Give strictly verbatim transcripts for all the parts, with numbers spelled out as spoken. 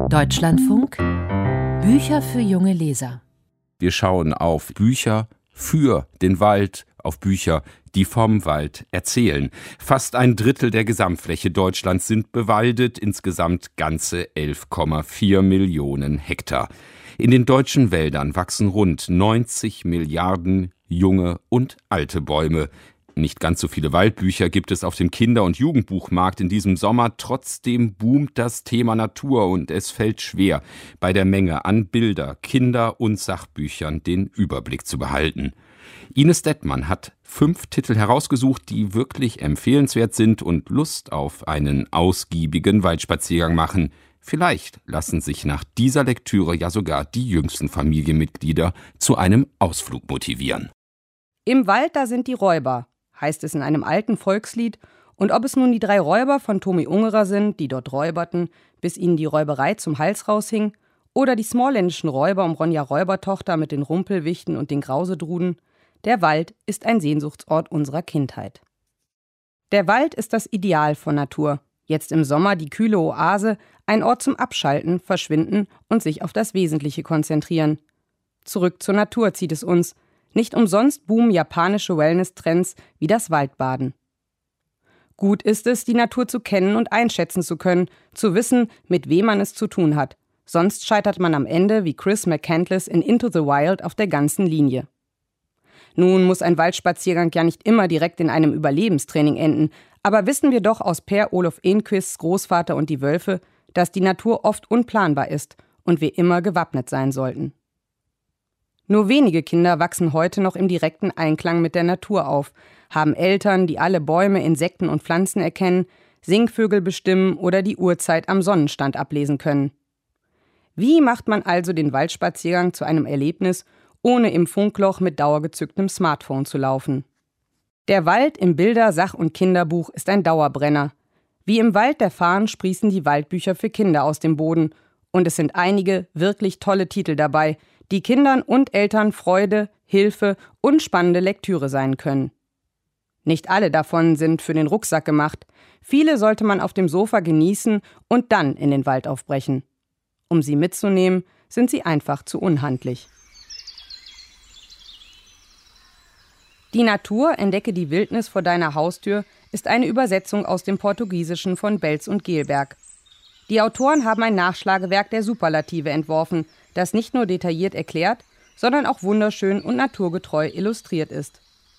Deutschlandfunk Bücher für junge Leser. Wir schauen auf Bücher für den Wald, auf Bücher, die vom Wald erzählen. Fast ein Drittel der Gesamtfläche Deutschlands sind bewaldet, insgesamt ganze elf Komma vier Millionen Hektar. In den deutschen Wäldern wachsen rund neunzig Milliarden junge und alte Bäume. Nicht ganz so viele Waldbücher gibt es auf dem Kinder- und Jugendbuchmarkt in diesem Sommer. Trotzdem boomt das Thema Natur und es fällt schwer, bei der Menge an Bilder, Kinder- und Sachbüchern den Überblick zu behalten. Ines Dettmann hat fünf Titel herausgesucht, die wirklich empfehlenswert sind und Lust auf einen ausgiebigen Waldspaziergang machen. Vielleicht lassen sich nach dieser Lektüre ja sogar die jüngsten Familienmitglieder zu einem Ausflug motivieren. Im Wald, da sind die Räuber, heißt es in einem alten Volkslied, und ob es nun die drei Räuber von Tomi Ungerer sind, die dort räuberten, bis ihnen die Räuberei zum Hals raushing, oder die smallländischen Räuber um Ronja Räubertochter mit den Rumpelwichten und den Grausedruden, der Wald ist ein Sehnsuchtsort unserer Kindheit. Der Wald ist das Ideal von Natur, jetzt im Sommer die kühle Oase, ein Ort zum Abschalten, Verschwinden und sich auf das Wesentliche konzentrieren. Zurück zur Natur zieht es uns. Nicht umsonst boomen japanische Wellness-Trends wie das Waldbaden. Gut ist es, die Natur zu kennen und einschätzen zu können, zu wissen, mit wem man es zu tun hat. Sonst scheitert man am Ende, wie Chris McCandless in Into the Wild, auf der ganzen Linie. Nun muss ein Waldspaziergang ja nicht immer direkt in einem Überlebenstraining enden, aber wissen wir doch aus Per Olof Enquists Großvater und die Wölfe, dass die Natur oft unplanbar ist und wir immer gewappnet sein sollten. Nur wenige Kinder wachsen heute noch im direkten Einklang mit der Natur auf, haben Eltern, die alle Bäume, Insekten und Pflanzen erkennen, Singvögel bestimmen oder die Uhrzeit am Sonnenstand ablesen können. Wie macht man also den Waldspaziergang zu einem Erlebnis, ohne im Funkloch mit dauergezücktem Smartphone zu laufen? Der Wald im Bilder-, Sach- und Kinderbuch ist ein Dauerbrenner. Wie im Wald der Farn sprießen die Waldbücher für Kinder aus dem Boden. Und es sind einige wirklich tolle Titel dabei, die Kindern und Eltern Freude, Hilfe und spannende Lektüre sein können. Nicht alle davon sind für den Rucksack gemacht. Viele sollte man auf dem Sofa genießen und dann in den Wald aufbrechen. Um sie mitzunehmen, sind sie einfach zu unhandlich. Die Natur, entdecke die Wildnis vor deiner Haustür, ist eine Übersetzung aus dem Portugiesischen von Belz und Gelberg. Die Autoren haben ein Nachschlagewerk der Superlative entworfen, das nicht nur detailliert erklärt, sondern auch wunderschön und naturgetreu illustriert ist.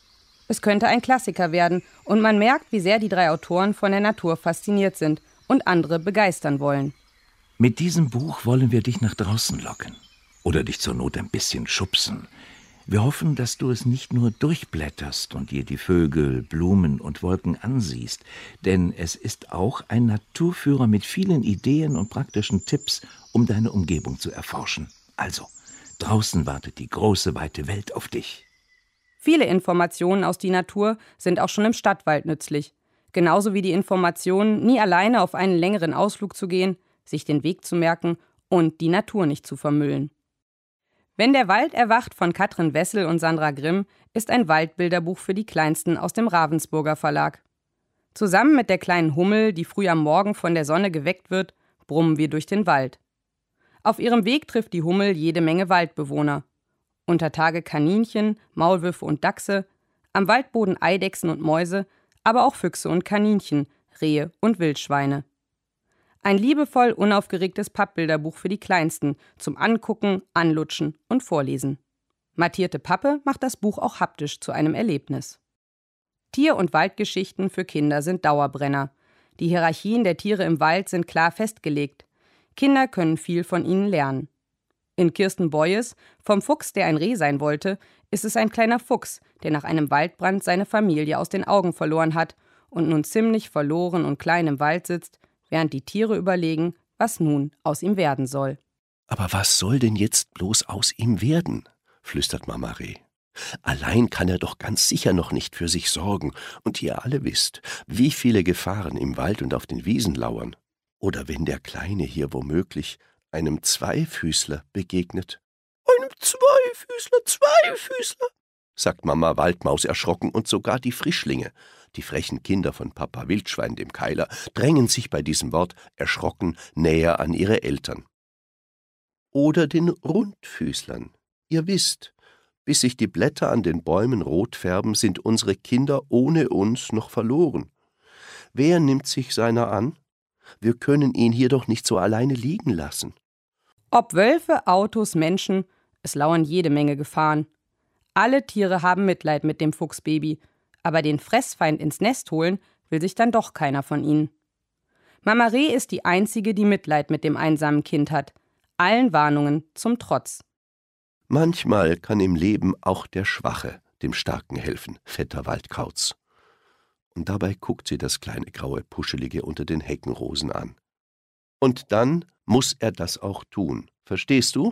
Es könnte ein Klassiker werden und man merkt, wie sehr die drei Autoren von der Natur fasziniert sind und andere begeistern wollen. Mit diesem Buch wollen wir dich nach draußen locken oder dich zur Not ein bisschen schubsen. Wir hoffen, dass du es nicht nur durchblätterst und dir die Vögel, Blumen und Wolken ansiehst, denn es ist auch ein Naturführer mit vielen Ideen und praktischen Tipps, um deine Umgebung zu erforschen. Also, draußen wartet die große, weite Welt auf dich. Viele Informationen aus die Natur sind auch schon im Stadtwald nützlich. Genauso wie die Informationen, nie alleine auf einen längeren Ausflug zu gehen, sich den Weg zu merken und die Natur nicht zu vermüllen. Wenn der Wald erwacht von Katrin Wessel und Sandra Grimm ist ein Waldbilderbuch für die Kleinsten aus dem Ravensburger Verlag. Zusammen mit der kleinen Hummel, die früh am Morgen von der Sonne geweckt wird, brummen wir durch den Wald. Auf ihrem Weg trifft die Hummel jede Menge Waldbewohner. Unter Tage Kaninchen, Maulwürfe und Dachse, am Waldboden Eidechsen und Mäuse, aber auch Füchse und Kaninchen, Rehe und Wildschweine. Ein liebevoll unaufgeregtes Pappbilderbuch für die Kleinsten zum Angucken, Anlutschen und Vorlesen. Mattierte Pappe macht das Buch auch haptisch zu einem Erlebnis. Tier- und Waldgeschichten für Kinder sind Dauerbrenner. Die Hierarchien der Tiere im Wald sind klar festgelegt. Kinder können viel von ihnen lernen. In Kirsten Boyes, vom Fuchs, der ein Reh sein wollte, ist es ein kleiner Fuchs, der nach einem Waldbrand seine Familie aus den Augen verloren hat und nun ziemlich verloren und klein im Wald sitzt, während die Tiere überlegen, was nun aus ihm werden soll. »Aber was soll denn jetzt bloß aus ihm werden?« flüstert Mama Reh. »Allein kann er doch ganz sicher noch nicht für sich sorgen. Und ihr alle wisst, wie viele Gefahren im Wald und auf den Wiesen lauern. Oder wenn der Kleine hier womöglich einem Zweifüßler begegnet.« »Einem Zweifüßler, Zweifüßler«, sagt Mama Waldmaus erschrocken, und sogar die Frischlinge, die frechen Kinder von Papa Wildschwein, dem Keiler, drängen sich bei diesem Wort erschrocken näher an ihre Eltern. oder den Rundfüßlern. Ihr wisst, bis sich die Blätter an den Bäumen rot färben, sind unsere Kinder ohne uns noch verloren. Wer nimmt sich seiner an? Wir können ihn hier doch nicht so alleine liegen lassen. Ob Wölfe, Autos, Menschen, es lauern jede Menge Gefahren. Alle Tiere haben Mitleid mit dem Fuchsbaby, aber den Fressfeind ins Nest holen will sich dann doch keiner von ihnen. Mama Reh ist die Einzige, die Mitleid mit dem einsamen Kind hat, allen Warnungen zum Trotz. Manchmal kann im Leben auch der Schwache dem Starken helfen, fetter Waldkauz. Und dabei guckt sie das kleine graue Puschelige unter den Heckenrosen an. Und dann muss er das auch tun, verstehst du?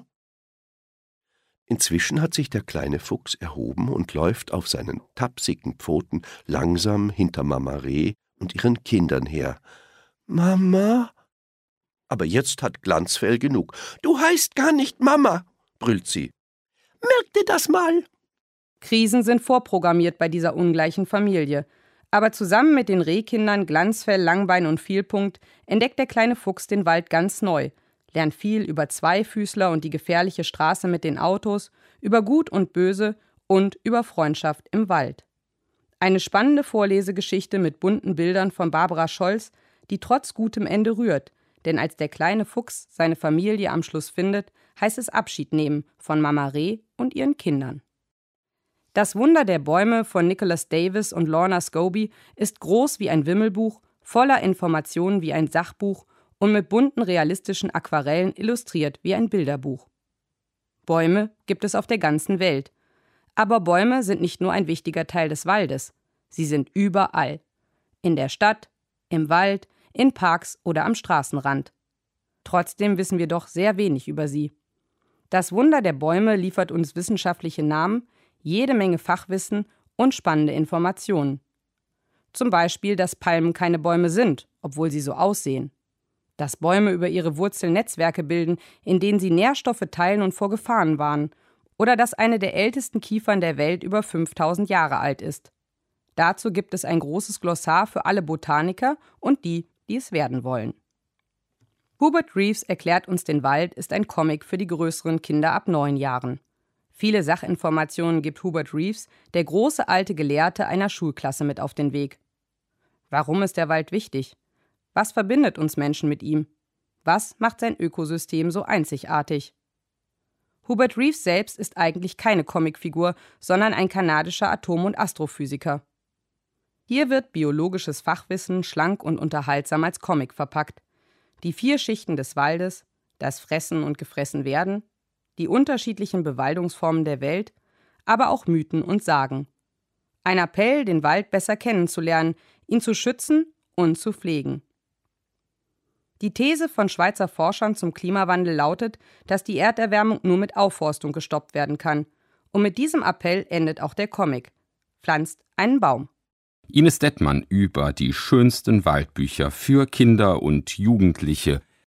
Inzwischen hat sich der kleine Fuchs erhoben und läuft auf seinen tapsigen Pfoten langsam hinter Mama Reh und ihren Kindern her. »Mama?« Aber jetzt hat Glanzfell genug. »Du heißt gar nicht Mama«, brüllt sie. »Merk dir das mal!« Krisen sind vorprogrammiert bei dieser ungleichen Familie. Aber zusammen mit den Rehkindern Glanzfell, Langbein und Vielpunkt entdeckt der kleine Fuchs den Wald ganz neu, lernt viel über Zweifüßler und die gefährliche Straße mit den Autos, über Gut und Böse und über Freundschaft im Wald. Eine spannende Vorlesegeschichte mit bunten Bildern von Barbara Scholz, die trotz gutem Ende rührt, denn als der kleine Fuchs seine Familie am Schluss findet, heißt es Abschied nehmen von Mama Reh und ihren Kindern. Das Wunder der Bäume von Nicholas Davis und Lorna Scobie ist groß wie ein Wimmelbuch, voller Informationen wie ein Sachbuch und mit bunten realistischen Aquarellen illustriert wie ein Bilderbuch. Bäume gibt es auf der ganzen Welt. Aber Bäume sind nicht nur ein wichtiger Teil des Waldes. Sie sind überall. In der Stadt, im Wald, in Parks oder am Straßenrand. Trotzdem wissen wir doch sehr wenig über sie. Das Wunder der Bäume liefert uns wissenschaftliche Namen, jede Menge Fachwissen und spannende Informationen. Zum Beispiel, dass Palmen keine Bäume sind, obwohl sie so aussehen. Dass Bäume über ihre Wurzeln Netzwerke bilden, in denen sie Nährstoffe teilen und vor Gefahren warnen. Oder dass eine der ältesten Kiefern der Welt über fünftausend Jahre alt ist. Dazu gibt es ein großes Glossar für alle Botaniker und die, die es werden wollen. Hubert Reeves erklärt uns den Wald ist ein Comic für die größeren Kinder ab neun Jahren. Viele Sachinformationen gibt Hubert Reeves, der große alte Gelehrte einer Schulklasse, mit auf den Weg. Warum ist der Wald wichtig? Was verbindet uns Menschen mit ihm? Was macht sein Ökosystem so einzigartig? Hubert Reeves selbst ist eigentlich keine Comicfigur, sondern ein kanadischer Atom- und Astrophysiker. Hier wird biologisches Fachwissen schlank und unterhaltsam als Comic verpackt. Die vier Schichten des Waldes, das Fressen und Gefressenwerden, die unterschiedlichen Bewaldungsformen der Welt, aber auch Mythen und Sagen. Ein Appell, den Wald besser kennenzulernen, ihn zu schützen und zu pflegen. Die These von Schweizer Forschern zum Klimawandel lautet, dass die Erderwärmung nur mit Aufforstung gestoppt werden kann. Und mit diesem Appell endet auch der Comic. Pflanzt einen Baum. Ines Dettmann über die schönsten Waldbücher für Kinder und Jugendliche